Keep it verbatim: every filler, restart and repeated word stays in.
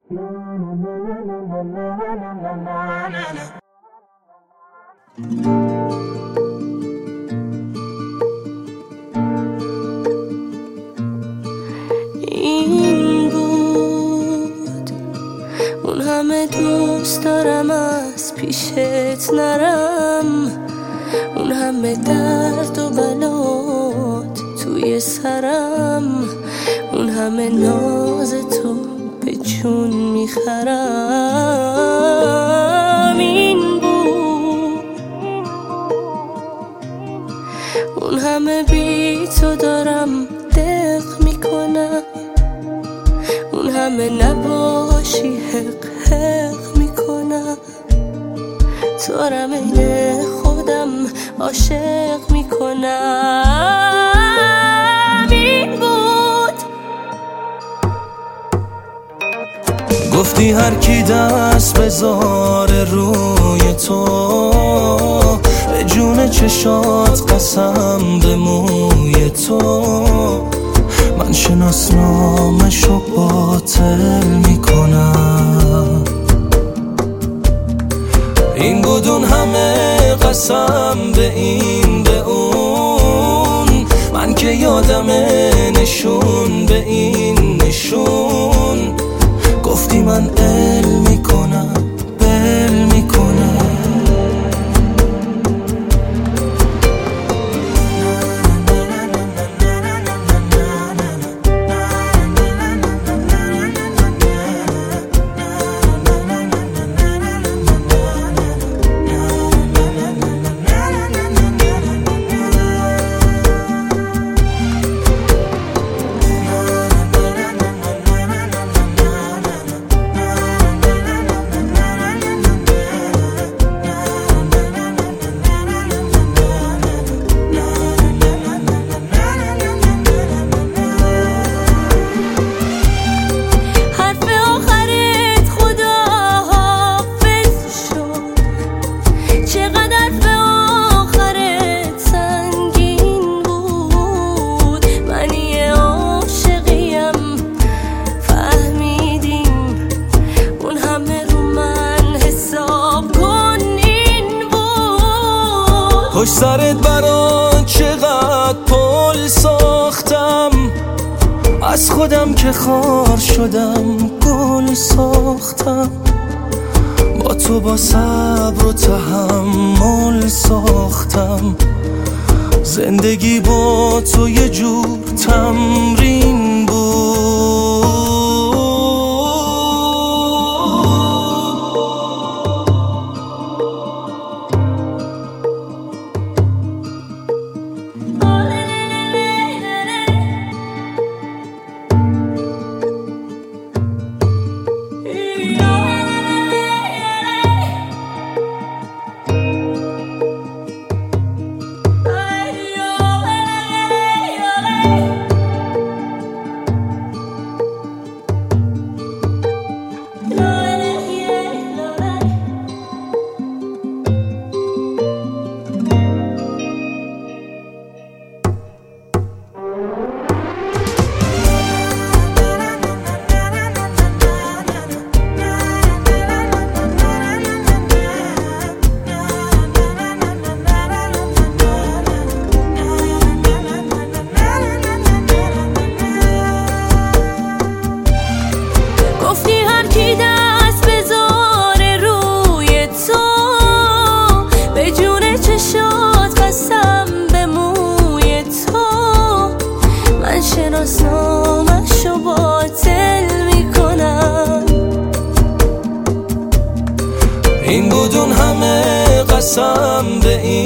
این بود اون همه دوست دارم از پیشت نرم، اون همه درد و بلات توی سرم، اون همه ناز تو به جون میخرم. این بود اون همه بی تو دارم دق میکنم، اون همه نباشی حق حق میکنم، تو رم این خودم عاشق میکنم. این بود گفتی هر کی دست بذاره روی تو، به جون چشات قسم به موی تو، من شناسنامه‌شو باطل میکنم. این بود اون همه قسم به این به اون، من که یادمه نشون به این نشون، گفتی من ال میکنم بل میکنم. پشت سرت برات چقدر پل ساختم، از خودم که خار شدم گل ساختم، با تو با صبر و تحمل ساختم، زندگی با تو یه جور تمرین بود. شناسنامه‌شو باطل میکنم. این بود اون همه قسم به این